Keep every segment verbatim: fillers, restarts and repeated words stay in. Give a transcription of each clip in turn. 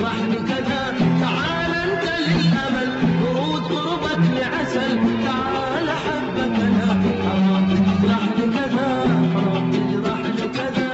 تجرحني كذا، تعال انت للامل ورود قربك لعسل، تعال احبك انا، حرام تجرحني كذا، حرام تجرحني كذا.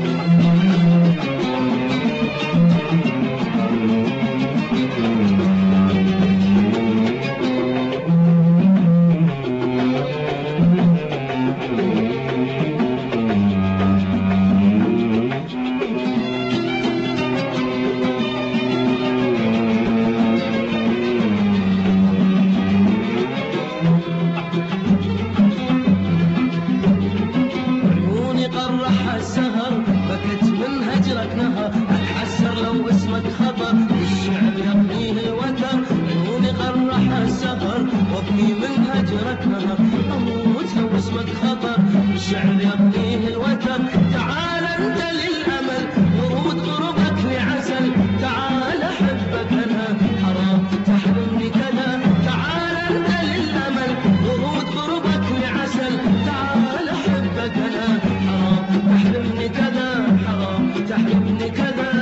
السهر بكت من هجرك نهر، اتحسر لو اسمك خطر، الشعر يقضيه الوتر، عيوني غرح السهر وابكي من هجرك نهر، اموت لو اسمك خطر، الشعر يقضيه الوتر، تعال انت للامل ورود قربك لعسل، تعال احبك انا، حرام تحرمني كذا، تعال انت للامل ورود قربك لعسل، تعال احبك انا، تحرمني كذا، حرام تحرمني كذا.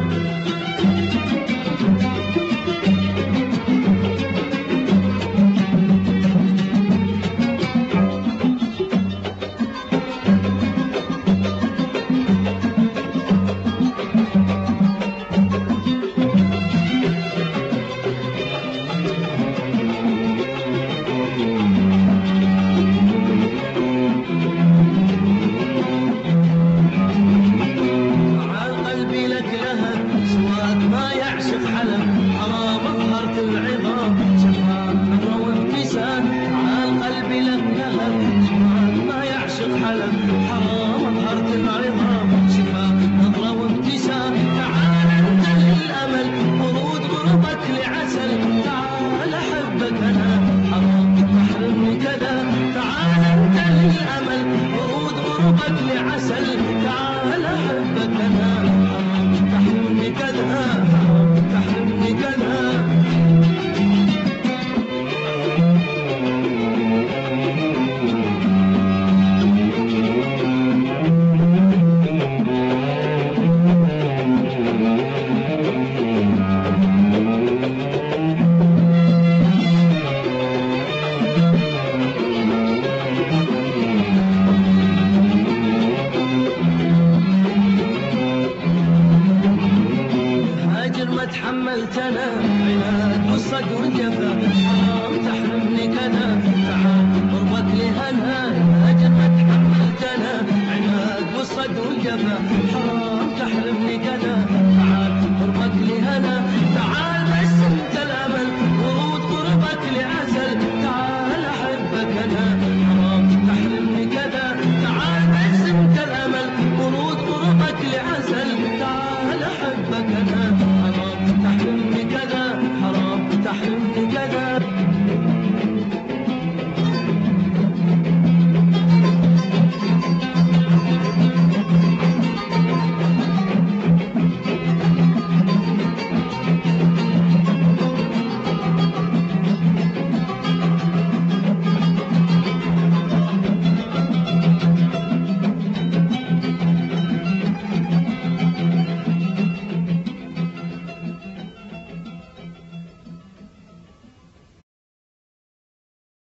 حرام أظهرت العظام، شفاء نظرة وابتسام، تعال أنت للأمل ورود غربك لعسل، تعال أحبك أنا، حرام تحرمني كذا، تعال أنت للأمل ورود غربك لعسل، تعال أحبك أنا، حرام تحرمني كذا، حرام تحرمني كذا. تحملت انا عناد والصدر جفا، حرام تحرمني كذا، تعال قربك لهنا، اجل ما تحملت انا عناد والصدر جفا، حرام تحرمني كذا، تعال قربك لهنا.